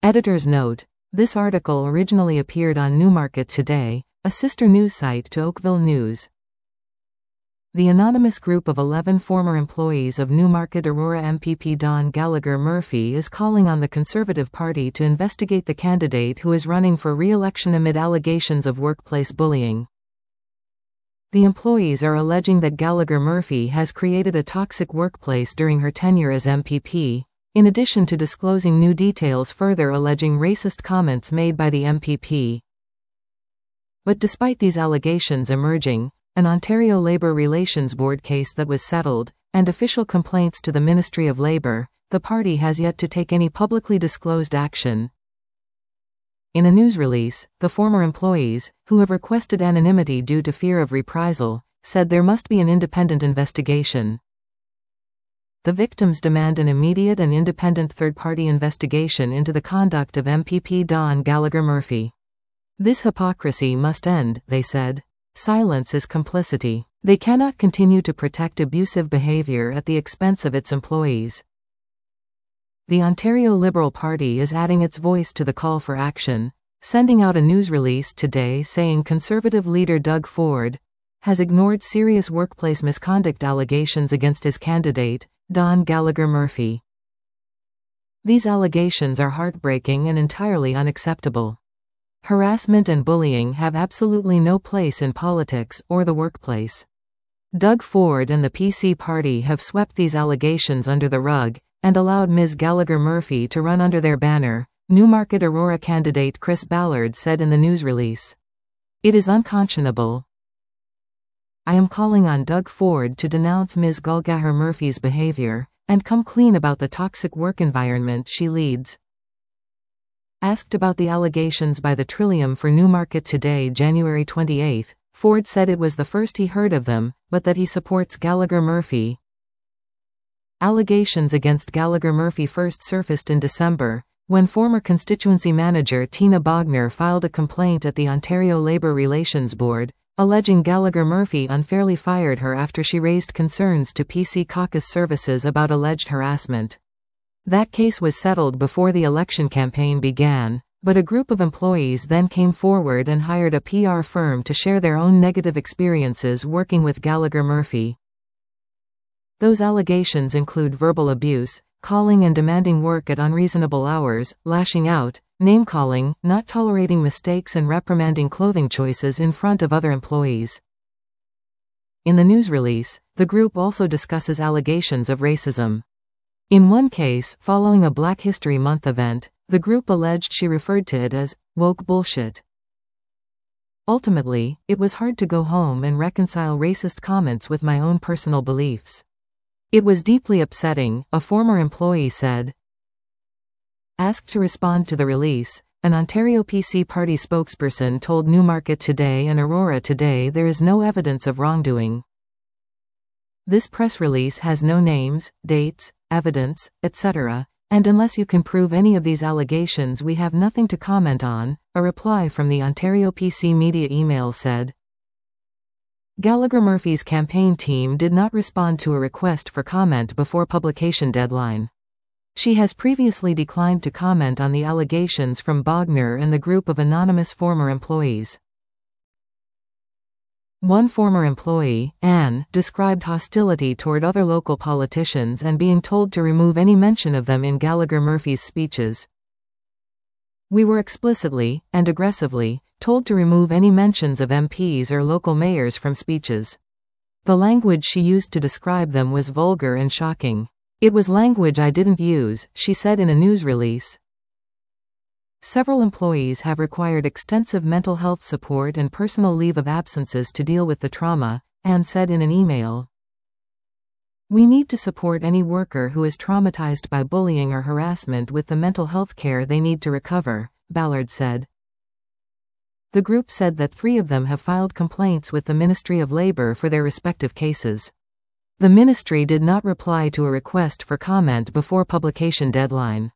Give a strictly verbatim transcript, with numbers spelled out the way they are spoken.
Editor's note: this article originally appeared on Newmarket Today, a sister news site to Oakville News. The anonymous group of eleven former employees of Newmarket Aurora M P P Don Gallagher Murphy is calling on the Conservative Party to investigate the candidate who is running for re-election amid allegations of workplace bullying. The employees are alleging that Gallagher Murphy has created a toxic workplace during her tenure as M P P, in addition to disclosing new details further alleging racist comments made by the M P P. But despite these allegations emerging, an Ontario Labour Relations Board case that was settled, and official complaints to the Ministry of Labour, the party has yet to take any publicly disclosed action. In a news release, the former employees, who have requested anonymity due to fear of reprisal, said there must be an independent investigation. The victims demand an immediate and independent third-party investigation into the conduct of M P P Don Gallagher Murphy. This hypocrisy must end, they said. Silence is complicity. They cannot continue to protect abusive behavior at the expense of its employees. The Ontario Liberal Party is adding its voice to the call for action, sending out a news release today saying Conservative leader Doug Ford has ignored serious workplace misconduct allegations against his candidate, Don Gallagher Murphy. These allegations are heartbreaking and entirely unacceptable. Harassment and bullying have absolutely no place in politics or the workplace. Doug Ford and the P C party have swept these allegations under the rug and allowed Miz Gallagher Murphy to run under their banner, Newmarket Aurora candidate Chris Ballard said in the news release. It is unconscionable. I am calling on Doug Ford to denounce Miz Gallagher Murphy's behavior and come clean about the toxic work environment she leads. Asked about the allegations by the Trillium for Newmarket Today January twenty-eighth, Ford said it was the first he heard of them, but that he supports Gallagher Murphy. Allegations against Gallagher Murphy first surfaced in December, when former constituency manager Tina Bogner filed a complaint at the Ontario Labour Relations Board, alleging Gallagher Murphy unfairly fired her after she raised concerns to P C caucus services about alleged harassment. That case was settled before the election campaign began, but a group of employees then came forward and hired a P R firm to share their own negative experiences working with Gallagher Murphy. Those allegations include verbal abuse, calling and demanding work at unreasonable hours, lashing out, name-calling, not tolerating mistakes and reprimanding clothing choices in front of other employees. In the news release, the group also discusses allegations of racism. In one case, following a Black History Month event, the group alleged she referred to it as woke bullshit. Ultimately, it was hard to go home and reconcile racist comments with my own personal beliefs. It was deeply upsetting, a former employee said. Asked to respond to the release, an Ontario P C party spokesperson told Newmarket Today and Aurora Today there is no evidence of wrongdoing. This press release has no names, dates, evidence, et cetera, and unless you can prove any of these allegations we have nothing to comment on, a reply from the Ontario P C media email said. Gallagher Murphy's campaign team did not respond to a request for comment before publication deadline. She has previously declined to comment on the allegations from Bogner and the group of anonymous former employees. One former employee, Anne, described hostility toward other local politicians and being told to remove any mention of them in Gallagher Murphy's speeches. We were explicitly, and aggressively, told to remove any mentions of M Ps or local mayors from speeches. The language she used to describe them was vulgar and shocking. It was language I didn't use, she said in a news release. Several employees have required extensive mental health support and personal leave of absences to deal with the trauma, Anne said in an email. We need to support any worker who is traumatized by bullying or harassment with the mental health care they need to recover, Ballard said. The group said that three of them have filed complaints with the Ministry of Labour for their respective cases. The ministry did not reply to a request for comment before publication deadline.